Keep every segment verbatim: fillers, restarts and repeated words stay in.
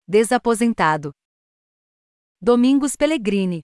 Desaposentado. Domingos Pellegrini.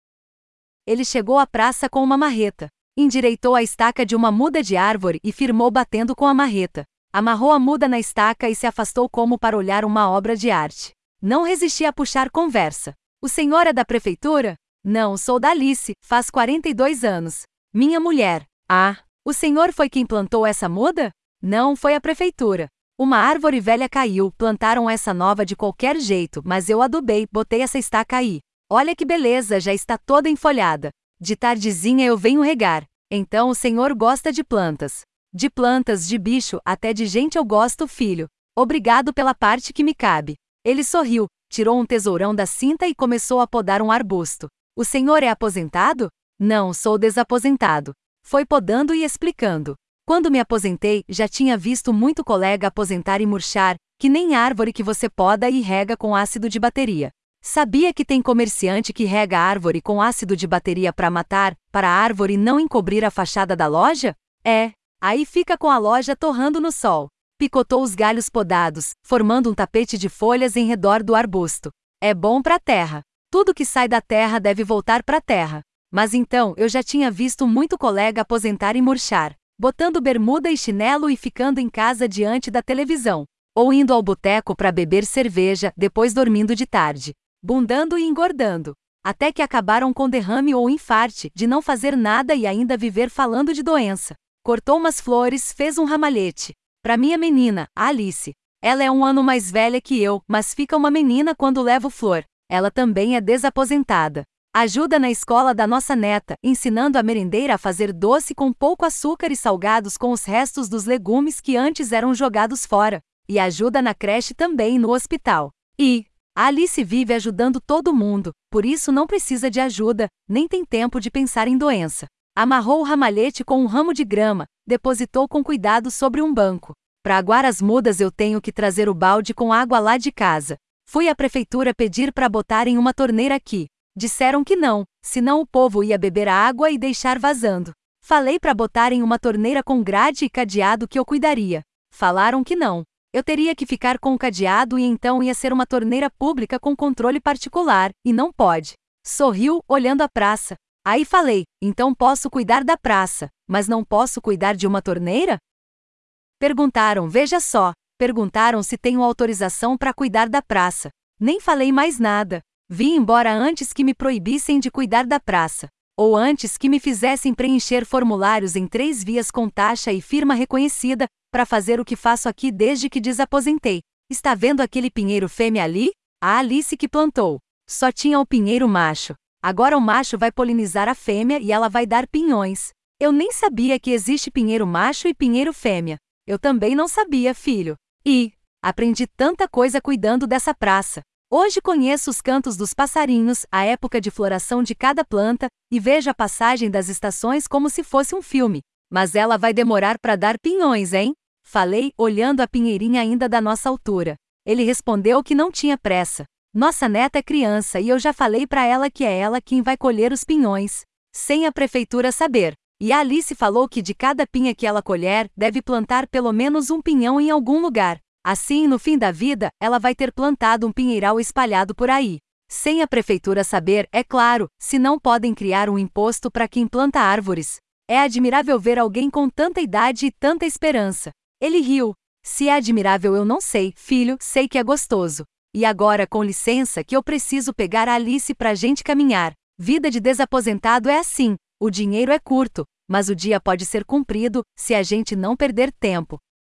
Ele chegou à praça com uma marreta. Endireitou a estaca de uma muda de árvore e firmou batendo com a marreta. Amarrou a muda na estaca e se afastou como para olhar uma obra de arte. Não resisti a puxar conversa. O senhor é da prefeitura? Não, sou da Alice, faz quarenta e dois anos. Minha mulher. Ah, o senhor foi quem plantou essa muda? Não, foi a prefeitura. Uma árvore velha caiu, plantaram essa nova de qualquer jeito, mas eu adubei, botei essa estaca aí. Olha que beleza, já está toda enfolhada. De tardezinha eu venho regar. Então o senhor gosta de plantas. De plantas, de bicho, até de gente eu gosto, filho. Obrigado pela parte que me cabe. Ele sorriu, tirou um tesourão da cinta e começou a podar um arbusto. O senhor é aposentado? Não, sou desaposentado. Foi podando e explicando. Quando me aposentei, já tinha visto muito colega aposentar e murchar, que nem árvore que você poda e rega com ácido de bateria. Sabia que tem comerciante que rega a árvore com ácido de bateria para matar, para a árvore não encobrir a fachada da loja? É. Aí fica com a loja torrando no sol. Picotou os galhos podados, formando um tapete de folhas em redor do arbusto. É bom para a terra. Tudo que sai da terra deve voltar para a terra. Mas então, eu já tinha visto muito colega aposentar e murchar, botando bermuda e chinelo e ficando em casa diante da televisão, ou indo ao boteco para beber cerveja, depois dormindo de tarde, bundando e engordando, até que acabaram com derrame ou infarte, de não fazer nada e ainda viver falando de doença. Cortou umas flores, fez um ramalhete. Para minha menina, a Alice. Ela é um ano mais velha que eu, mas fica uma menina quando levo flor. Ela também é desaposentada. Ajuda na escola da nossa neta, ensinando a merendeira a fazer doce com pouco açúcar e salgados com os restos dos legumes que antes eram jogados fora. E ajuda na creche também no hospital. E a Alice vive ajudando todo mundo, por isso não precisa de ajuda, nem tem tempo de pensar em doença. Amarrou o ramalhete com um ramo de grama, depositou com cuidado sobre um banco. Para aguar as mudas eu tenho que trazer o balde com água lá de casa. Fui à prefeitura pedir para botarem uma torneira aqui. Disseram que não, senão o povo ia beber a água e deixar vazando. Falei para botarem uma torneira com grade e cadeado que eu cuidaria. Falaram que não. Eu teria que ficar com o cadeado e então ia ser uma torneira pública com controle particular, e não pode. Sorriu, olhando a praça. Aí falei, então posso cuidar da praça, mas não posso cuidar de uma torneira? Perguntaram, veja só, perguntaram se tenho autorização para cuidar da praça. Nem falei mais nada. Vim embora antes que me proibissem de cuidar da praça. Ou antes que me fizessem preencher formulários em três vias com taxa e firma reconhecida, para fazer o que faço aqui desde que desaposentei. Está vendo aquele pinheiro fêmea ali? A Alice que plantou. Só tinha o pinheiro macho. Agora o macho vai polinizar a fêmea e ela vai dar pinhões. Eu nem sabia que existe pinheiro macho e pinheiro fêmea. Eu também não sabia, filho. E aprendi tanta coisa cuidando dessa praça. Hoje conheço os cantos dos passarinhos, a época de floração de cada planta, e vejo a passagem das estações como se fosse um filme. Mas ela vai demorar para dar pinhões, hein? Falei, olhando a pinheirinha ainda da nossa altura. Ele respondeu que não tinha pressa. Nossa neta é criança e eu já falei para ela que é ela quem vai colher os pinhões, sem a prefeitura saber. E a Alice falou que de cada pinha que ela colher, deve plantar pelo menos um pinhão em algum lugar. Assim, no fim da vida, ela vai ter plantado um pinheiral espalhado por aí. Sem a prefeitura saber, é claro, se não podem criar um imposto para quem planta árvores. É admirável ver alguém com tanta idade e tanta esperança. Ele riu. Se é admirável eu não sei, filho, sei que é gostoso. E agora, com licença, que eu preciso pegar a Alice pra gente caminhar. Vida de desaposentado é assim, o dinheiro é curto, mas o dia pode ser cumprido, se a gente não perder tempo.